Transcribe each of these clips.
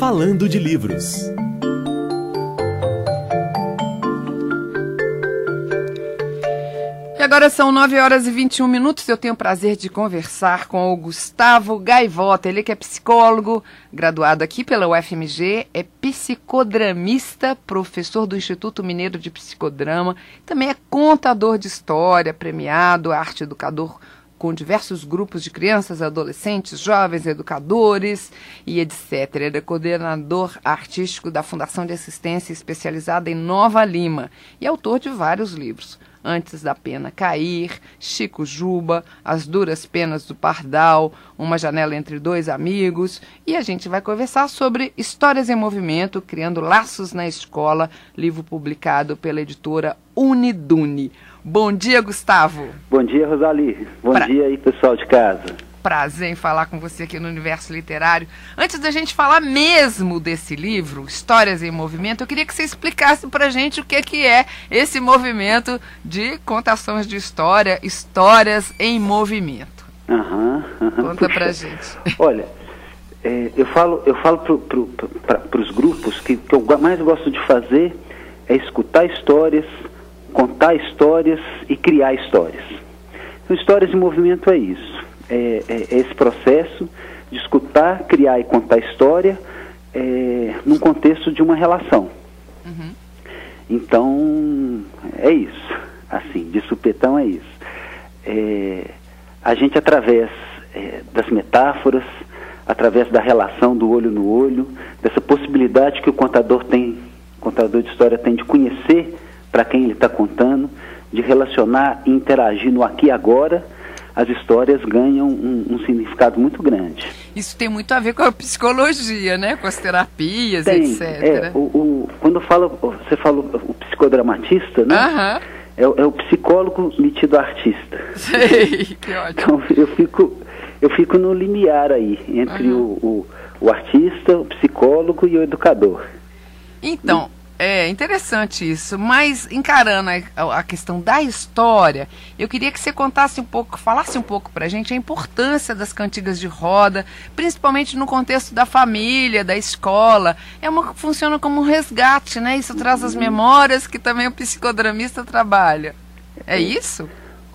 Falando de Livros. E agora são 9h21. Eu tenho o prazer de conversar com o Gustavo Gaivota. Ele que é psicólogo, graduado aqui pela UFMG, é psicodramista, professor do Instituto Mineiro de Psicodrama, também é contador de história, premiado, arte educador com diversos grupos de crianças, adolescentes, jovens, educadores e etc. Ele é coordenador artístico da Fundação de Assistência Especializada em Nova Lima e autor de vários livros. Antes da Pena Cair, Chico Juba, As Duras Penas do Pardal, Uma Janela entre Dois Amigos. E a gente vai conversar sobre Histórias em Movimento, Criando Laços na Escola, livro publicado pela editora Unidune. Bom dia, Gustavo. Bom dia, Rosali. Bom dia aí, pessoal de casa. Prazer em falar com você aqui no Universo Literário. Antes da gente falar mesmo desse livro, Histórias em Movimento, eu queria que você explicasse pra gente o que é esse movimento de contações de história, Histórias em Movimento. Conta pra gente. Olha, eu falo para os grupos que eu mais gosto de fazer é escutar histórias, contar histórias e criar histórias. Então, Histórias em Movimento é isso. É esse processo de escutar, criar e contar história num contexto de uma relação. Uhum. Então, é isso. Assim, de supetão é isso. A gente, através das metáforas, através da relação do olho no olho, dessa possibilidade que o contador de história tem de conhecer para quem ele está contando, de relacionar e interagir no aqui e agora, as histórias ganham um significado muito grande. Isso tem muito a ver com a psicologia, né? Com as terapias, etc. Quando você fala o psicodramatista, né? Aham. É o psicólogo metido artista. Sei, que ótimo. Então eu fico no limiar aí, entre o artista, o psicólogo e o educador. Então, é interessante isso, mas encarando a questão da história, eu queria que você falasse um pouco pra gente a importância das cantigas de roda, principalmente no contexto da família, da escola. Funciona como um resgate, né? Isso traz as memórias que também o psicodramista trabalha. É isso?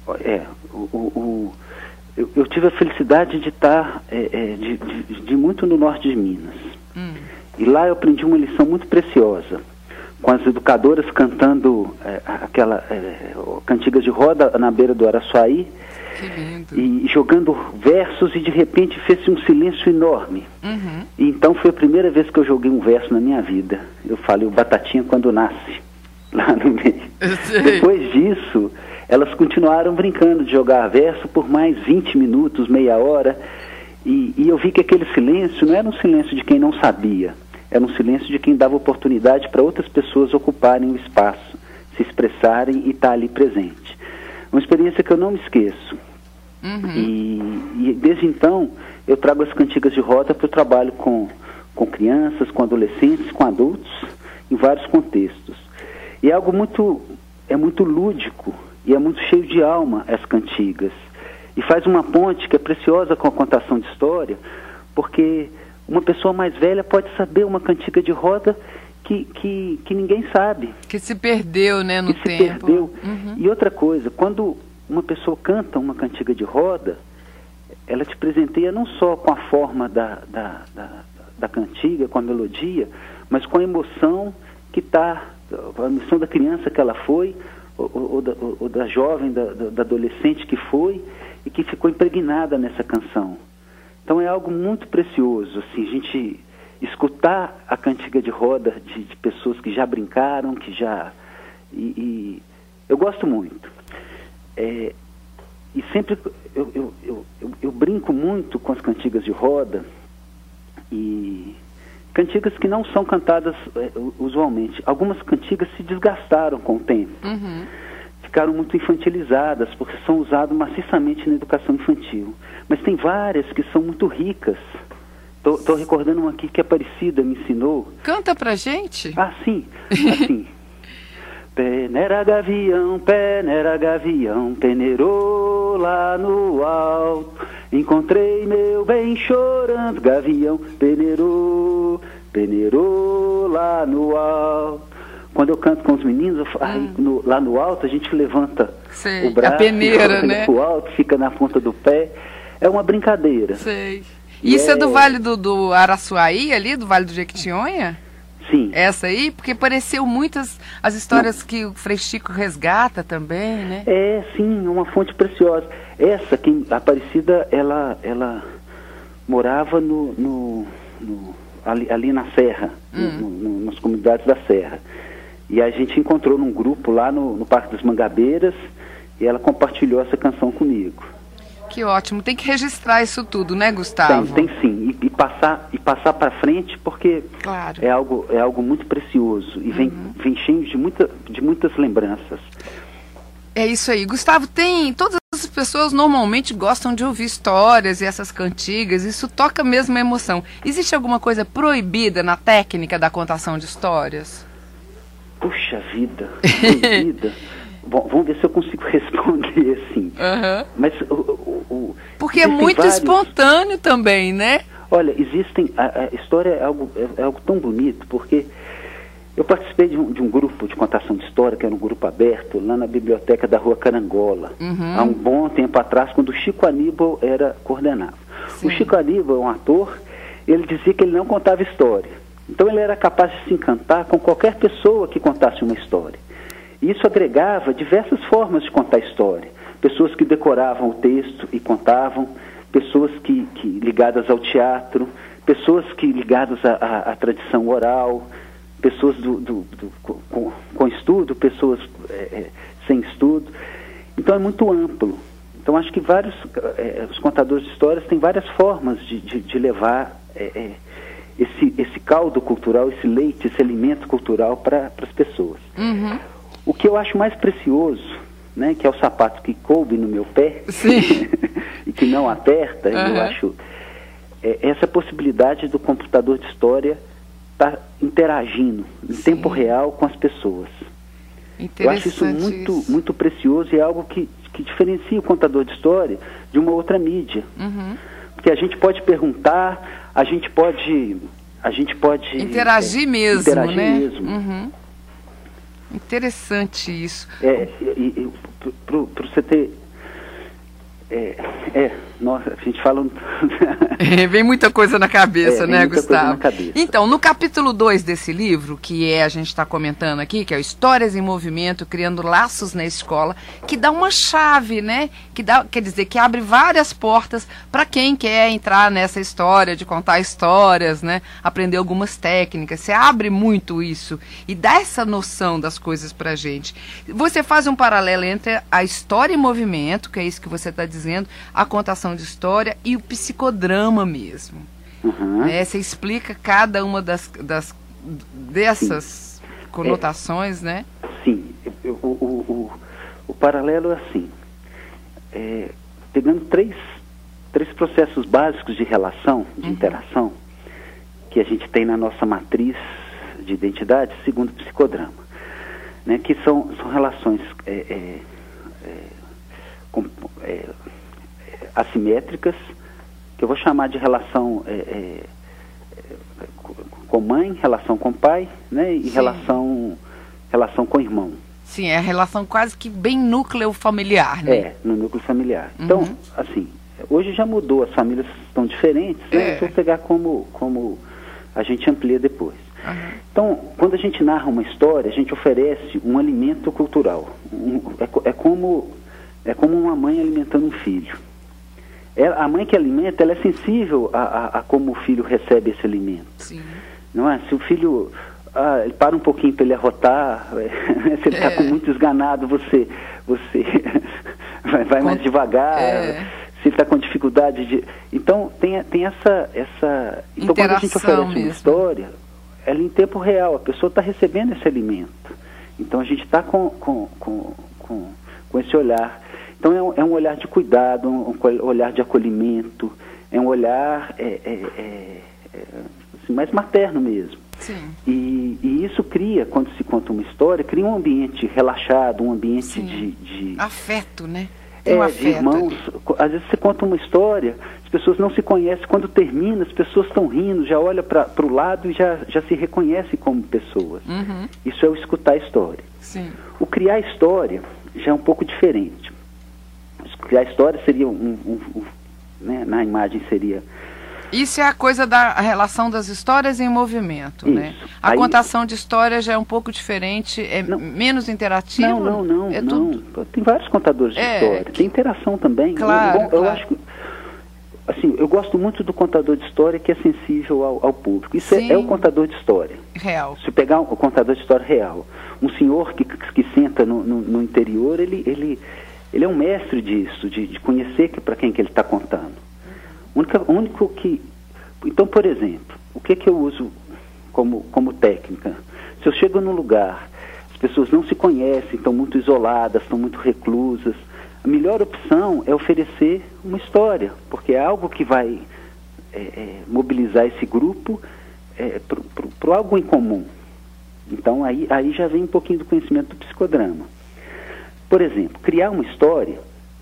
Eu tive a felicidade de estar de muito no norte de Minas. E lá eu aprendi uma lição muito preciosa, com as educadoras cantando cantigas de roda na beira do Araçuaí. Que lindo. E jogando versos, e de repente fez-se um silêncio enorme. Uhum. E então foi a primeira vez que eu joguei um verso na minha vida. Eu falei o Batatinha quando nasce, lá no meio. Depois disso, elas continuaram brincando de jogar verso por mais 20 minutos, meia hora, e eu vi que aquele silêncio não era um silêncio de quem não sabia, era um silêncio de quem dava oportunidade para outras pessoas ocuparem o espaço, se expressarem e estar ali presente. Uma experiência que eu não me esqueço. Uhum. E desde então eu trago as cantigas de roda para o trabalho com crianças, com adolescentes, com adultos, em vários contextos. E é algo muito lúdico e é muito cheio de alma as cantigas. E faz uma ponte que é preciosa com a contação de história, porque uma pessoa mais velha pode saber uma cantiga de roda que ninguém sabe. Que se perdeu, né, no tempo. Se perdeu. Uhum. E outra coisa, quando uma pessoa canta uma cantiga de roda, ela te presenteia não só com a forma da cantiga, com a melodia, mas com a emoção que está, a emoção da criança que ela foi, ou da jovem, da adolescente que foi, e que ficou impregnada nessa canção. Então é algo muito precioso, assim, a gente escutar a cantiga de roda de pessoas que já brincaram, que já... E eu gosto muito. E sempre eu brinco muito com as cantigas de roda, e cantigas que não são cantadas usualmente. Algumas cantigas se desgastaram com o tempo. Uhum. Ficaram muito infantilizadas, porque são usadas maciçamente na educação infantil. Mas tem várias que são muito ricas. Estou recordando uma aqui que a Aparecida me ensinou. Canta pra gente. Sim. Assim. Peneira gavião, peneirou lá no alto. Encontrei meu bem chorando, gavião, peneirou peneirou lá no alto. Quando eu canto com os meninos, lá no alto a gente levanta o braço, a peneira, né? Pro alto, fica na ponta do pé. É uma brincadeira. Sei. Isso é do Vale do Araçuaí, ali, do Vale do Jequitinhonha? Sim. Essa aí? Porque pareceu muitas as histórias que o Frei Chico resgata também, né? É, sim, uma fonte preciosa. Essa, a Aparecida, ela morava ali na Serra, nas comunidades da Serra. E a gente encontrou num grupo lá no Parque das Mangabeiras e ela compartilhou essa canção comigo. Que ótimo. Tem que registrar isso tudo, né, Gustavo? Tem sim. E passar para frente, porque claro. é algo muito precioso e vem cheio de muitas lembranças. É isso aí. Gustavo, todas as pessoas normalmente gostam de ouvir histórias e essas cantigas, isso toca mesmo a emoção. Existe alguma coisa proibida na técnica da contação de histórias? Puxa vida, proibida. Bom, vamos ver se eu consigo responder assim. Mas porque é muito espontâneo também, né? Olha, a história é algo tão bonito, porque eu participei de um grupo de contação de história, que era um grupo aberto, lá na biblioteca da Rua Carangola, há um bom tempo atrás, quando o Chico Aníbal coordenava. Sim. O Chico Aníbal é um ator, ele dizia que ele não contava história. Então ele era capaz de se encantar com qualquer pessoa que contasse uma história. E isso agregava diversas formas de contar história. Pessoas que decoravam o texto e contavam, pessoas que ligadas ao teatro, pessoas que ligadas à tradição oral, pessoas com estudo, pessoas sem estudo. Então é muito amplo. Então acho que os contadores de histórias têm várias formas de levar esse caldo cultural, esse leite, esse alimento cultural para as pessoas. O que eu acho mais precioso, né, que é o sapato que coube no meu pé e que não aperta, eu acho, essa possibilidade do computador de história estar interagindo em tempo real com as pessoas. Eu acho isso muito precioso e é algo que diferencia o contador de história de uma outra mídia. Porque a gente pode perguntar, a gente pode interagir mesmo, né? Interessante isso. Para você ter... nossa, a gente fala... Vem muita coisa na cabeça, né, Gustavo? Cabeça. Então, no capítulo 2 desse livro, que a gente está comentando aqui, que é o Histórias em Movimento, Criando Laços na Escola, que dá uma chave, né? Quer dizer, que abre várias portas para quem quer entrar nessa história, de contar histórias, né? Aprender algumas técnicas. Você abre muito isso e dá essa noção das coisas para a gente. Você faz um paralelo entre a história em movimento, que é isso que você está dizendo, a contação de história e o psicodrama mesmo. Você explica cada uma dessas conotações, né? Sim. O paralelo é assim. Pegando três processos básicos de relação, de interação, que a gente tem na nossa matriz de identidade, segundo o psicodrama, né? Que são relações assimétricas, que eu vou chamar de relação com mãe, relação com pai, né, e relação com irmão. Sim, é a relação quase que bem núcleo familiar, né? No núcleo familiar. Então, assim, hoje já mudou, as famílias estão diferentes, né? Eu vou pegar como a gente amplia depois. Então, quando a gente narra uma história, a gente oferece um alimento cultural. É como uma mãe alimentando um filho. A mãe que alimenta, ela é sensível a como o filho recebe esse alimento. Sim. Não é? Se o filho ele para um pouquinho para ele arrotar, se ele está com muito esganado, você vai mais devagar. Se ele está com dificuldade de... Então, tem essa... Então, quando a gente oferece uma história, ela em tempo real, a pessoa está recebendo esse alimento. Então, a gente está com esse olhar. Então é um olhar de cuidado, um olhar de acolhimento, é um olhar assim, mais materno mesmo. Sim. E isso cria, quando se conta uma história, cria um ambiente relaxado, um ambiente de... afeto, né? Tem um afeto. De irmãos. Às vezes você conta uma história, as pessoas não se conhecem. Quando termina, as pessoas estão rindo, já olham para o lado e já se reconhecem como pessoas. Uhum. Isso é o escutar a história. Sim. O criar a história já é um pouco diferente. Criar a história seria né, na imagem seria... Isso é a coisa da relação das histórias em movimento, Isso. né? A contação de história já é um pouco diferente, menos interativo? Não. Tem vários contadores de história. Tem interação também. Claro, eu acho que, assim, eu gosto muito do contador de história que é sensível ao público. Isso é o contador de história. Real. Se pegar o contador de história real, um senhor que senta no interior, ele é um mestre disso, de conhecer para quem que ele está contando. Único que... Então, por exemplo, o que eu uso como técnica? Se eu chego num lugar, as pessoas não se conhecem, estão muito isoladas, estão muito reclusas, a melhor opção é oferecer uma história, porque é algo que vai mobilizar esse grupo para algo em comum. Então, aí já vem um pouquinho do conhecimento do psicodrama. Por exemplo, criar uma história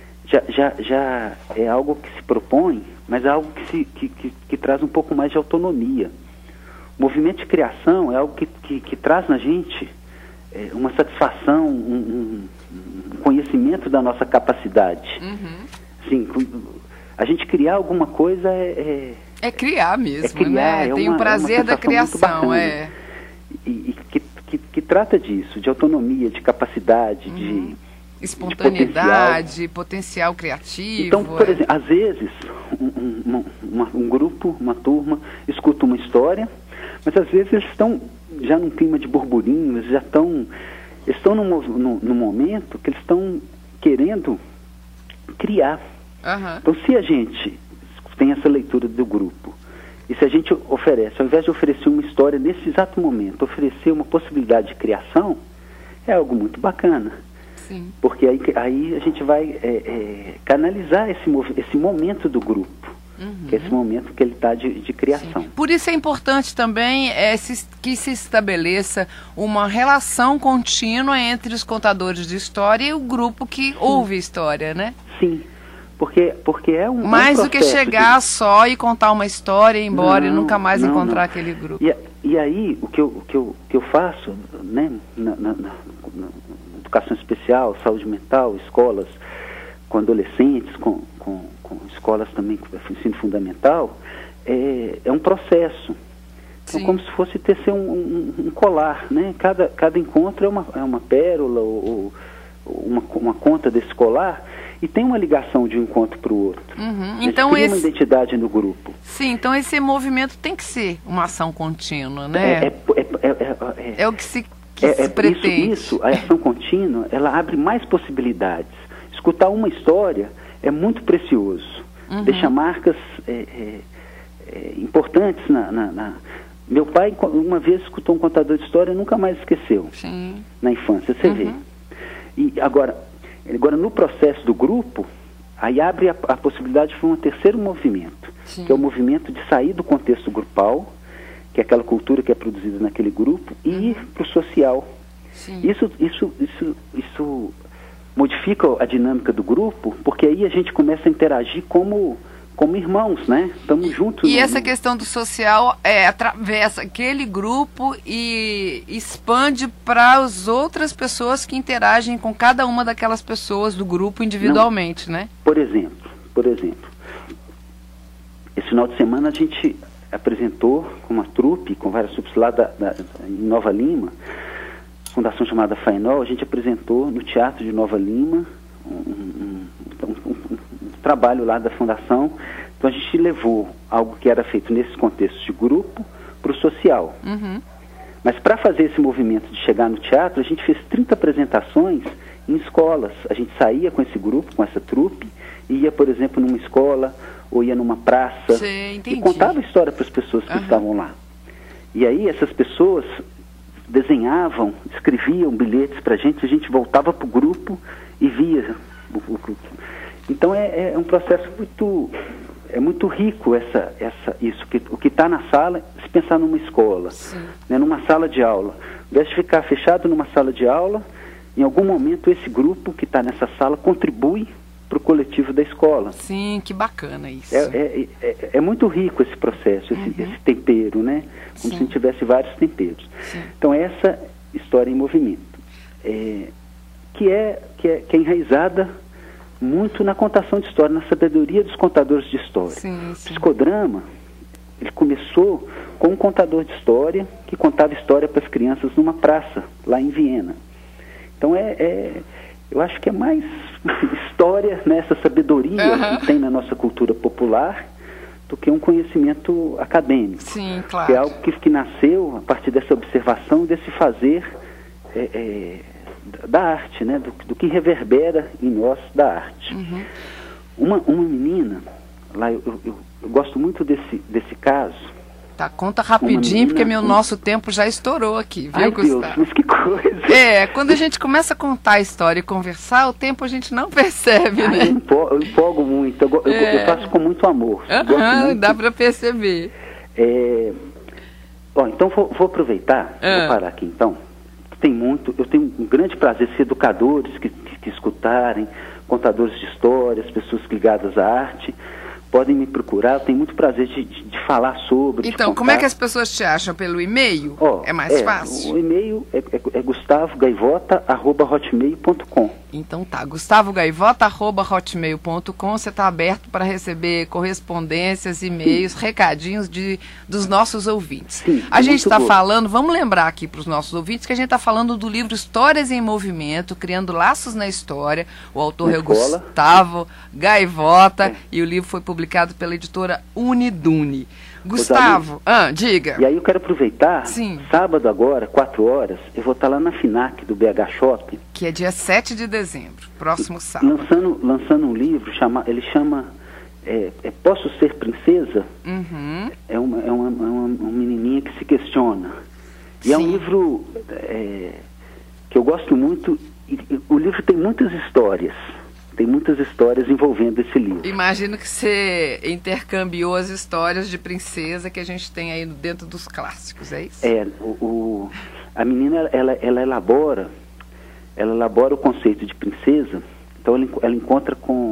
já é algo que se propõe, mas é algo que traz um pouco mais de autonomia. O movimento de criação é algo que traz na gente uma satisfação, um conhecimento da nossa capacidade. Uhum. Assim, a gente criar alguma coisa é criar mesmo, criar, né? Tem o prazer da criação, E que trata disso, de autonomia, de capacidade, de espontaneidade, potencial criativo. Então, por exemplo, às vezes um grupo, uma turma, escuta uma história, mas às vezes eles estão já num clima de burburinho, eles estão num momento que eles estão querendo criar. Uhum. Então, se a gente tem essa leitura do grupo, e se a gente oferece, ao invés de oferecer uma história nesse exato momento, oferecer uma possibilidade de criação, é algo muito bacana. Sim. Porque aí a gente vai canalizar esse momento do grupo, que é esse momento que ele está de criação. Sim. Por isso é importante também que se estabeleça uma relação contínua entre os contadores de história e o grupo que ouve história, né? Sim, porque é um mais do que chegar só e contar uma história e ir embora e nunca mais encontrar aquele grupo. E aí, o que eu faço, né, na educação especial, saúde mental, escolas com adolescentes, com escolas também com ensino fundamental, é um processo. Então, como se fosse tecer um colar, né? Cada encontro é uma pérola ou uma conta desse colar, e tem uma ligação de um encontro para o outro. Uhum. Então cria uma identidade no grupo. Sim, então esse movimento tem que ser uma ação contínua, né? É o que se pretende. Isso, a ação contínua, ela abre mais possibilidades. Escutar uma história é muito precioso. Uhum. Deixa marcas importantes Meu pai, uma vez, escutou um contador de história e nunca mais esqueceu. Sim. Na infância, você vê. E agora, no processo do grupo, aí abre a possibilidade de um terceiro movimento, Sim. que é o movimento de sair do contexto grupal, que é aquela cultura que é produzida naquele grupo, e ir para o social. Sim. Isso modifica a dinâmica do grupo, porque aí a gente começa a interagir como irmãos, né? Estamos juntos. E essa questão do social atravessa aquele grupo e expande para as outras pessoas que interagem com cada uma daquelas pessoas do grupo individualmente, né? Por exemplo, esse final de semana a gente apresentou com uma trupe, com várias trupes lá em Nova Lima, fundação chamada Fainol, a gente apresentou no Teatro de Nova Lima um trabalho lá da fundação. Então a gente levou algo que era feito nesse contexto de grupo para o social. Uhum. Mas para fazer esse movimento de chegar no teatro, a gente fez 30 apresentações em escolas. A gente saía com esse grupo, com essa trupe, e ia, por exemplo, numa escola ou ia numa praça. Sim, e contava a história para as pessoas que estavam lá. E aí essas pessoas desenhavam, escreviam bilhetes para a gente voltava para o grupo e via. Então é um processo muito rico o que está na sala, se pensar numa escola, né, numa sala de aula. Ao invés de ficar fechado numa sala de aula, em algum momento esse grupo que está nessa sala contribui para o coletivo da escola. Sim, que bacana isso. É muito rico esse processo, esse tempero, né? Como se tivesse vários temperos. Sim. Então, essa história em movimento, que é enraizada muito na contação de história, na sabedoria dos contadores de história. Sim, O sim. psicodrama, ele começou com um contador de história que contava história para as crianças numa praça, lá em Viena. Então, eu acho que é mais história, né, essa sabedoria que tem na nossa cultura popular, do que um conhecimento acadêmico. Sim, claro. Que é algo que nasceu a partir dessa observação, desse fazer da arte, né, do que reverbera em nós da arte. Uma menina, lá eu gosto muito desse caso. Tá, conta rapidinho, porque nosso tempo já estourou aqui, viu, Ai, Gustavo? Deus, mas que coisa! Quando a gente começa a contar a história e conversar, o tempo a gente não percebe, né? Eu empolgo muito, eu faço com muito amor. Dá para perceber. Então vou aproveitar, vou parar aqui então. Eu tenho um grande prazer se educadores que escutarem, contadores de histórias, pessoas ligadas à arte, podem me procurar, eu tenho muito prazer de falar sobre. Então, como é que as pessoas te acham? Pelo e-mail? É mais fácil? O e-mail é gustavogaivota@hotmail.com. Então tá, gustavogaivota@hotmail.com. Você está aberto para receber correspondências, e-mails, recadinhos dos nossos ouvintes. Sim, a gente está falando, vamos lembrar aqui para os nossos ouvintes que a gente está falando do livro Histórias em Movimento, Criando Laços na História. O autor é Gustavo Gaivota e o livro foi publicado pela editora Uniduni. Gustavo, diga. E aí eu quero aproveitar, sábado agora, 4 horas, eu vou estar lá na FINAC do BH Shopping. Que é dia 7 de dezembro, próximo sábado. Lançando um livro, ele chama Posso Ser Princesa? É uma menininha que se questiona. E é um livro que eu gosto muito, o livro tem muitas histórias. Tem muitas histórias envolvendo esse livro. Imagino que você intercambiou as histórias de princesa que a gente tem aí dentro dos clássicos, é isso? A menina, ela elabora o conceito de princesa, então ela encontra com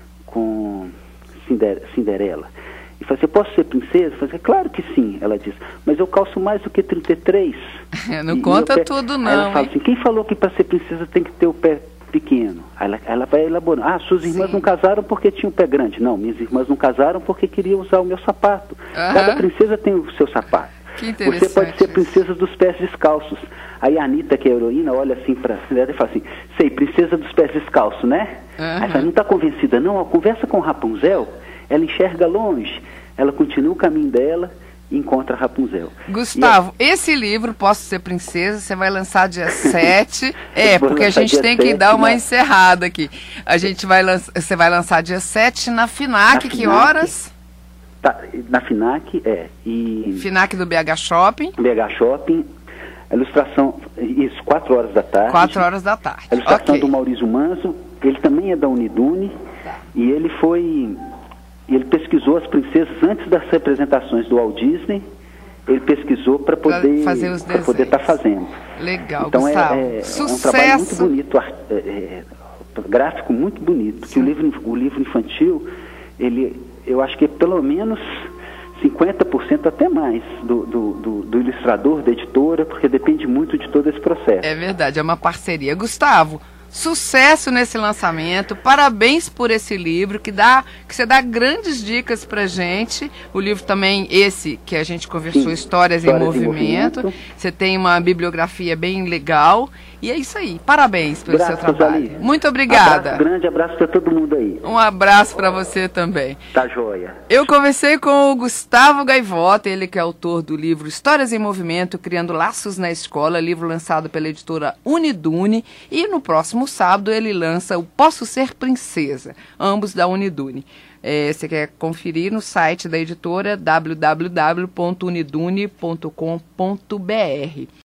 Cinderela. E fala assim, posso ser princesa? Fala assim, claro que sim, ela diz, mas eu calço mais do que 33. Não conta tudo não. Aí ela fala assim, quem falou que para ser princesa tem que ter o pé pequeno? Ela vai elaborando. Suas irmãs não casaram porque tinham o pé grande. Não, minhas irmãs não casaram porque queriam usar o meu sapato. Cada princesa tem o seu sapato. Que interessante. Você pode ser princesa dos pés descalços. Aí a Anitta, que é a heroína, olha assim para a Cinderela e fala assim, sei, princesa dos pés descalços, né? Aí ela não está convencida, não, conversa com Rapunzel, ela enxerga longe, ela continua o caminho dela e encontra Rapunzel. Gustavo, esse livro, Posso Ser Princesa, você vai lançar dia 7. Porque a gente tem que dar uma encerrada aqui. Você vai lançar dia 7 na FINAC, que horas? Na FINAC, FINAC do BH Shopping. BH Shopping, a ilustração, 4 horas da tarde. 4 horas da tarde. A ilustração do Maurício Manzo, ele também é da Uniduni, e ele pesquisou as princesas antes das representações do Walt Disney. Ele pesquisou para poder estar fazendo. Legal, então Gustavo. Sucesso. É um trabalho muito bonito, gráfico muito bonito. Que o livro infantil, eu acho que é pelo menos 50% até mais do ilustrador, da editora, porque depende muito de todo esse processo. É verdade, é uma parceria. Gustavo, sucesso nesse lançamento, parabéns por esse livro, que você dá grandes dicas pra gente. O livro também, esse que a gente conversou, Histórias em Movimento. Você tem uma bibliografia bem legal. E é isso aí, parabéns pelo seu trabalho. Rosali. Muito obrigada. Grande abraço para todo mundo aí. Um abraço para você também. Tá joia. Eu conversei com o Gustavo Gaivota, ele que é autor do livro Histórias em Movimento, Criando Laços na Escola, livro lançado pela editora Uniduni, e no próximo sábado ele lança o Posso Ser Princesa, ambos da Uniduni. Você quer conferir no site da editora www.uniduni.com.br.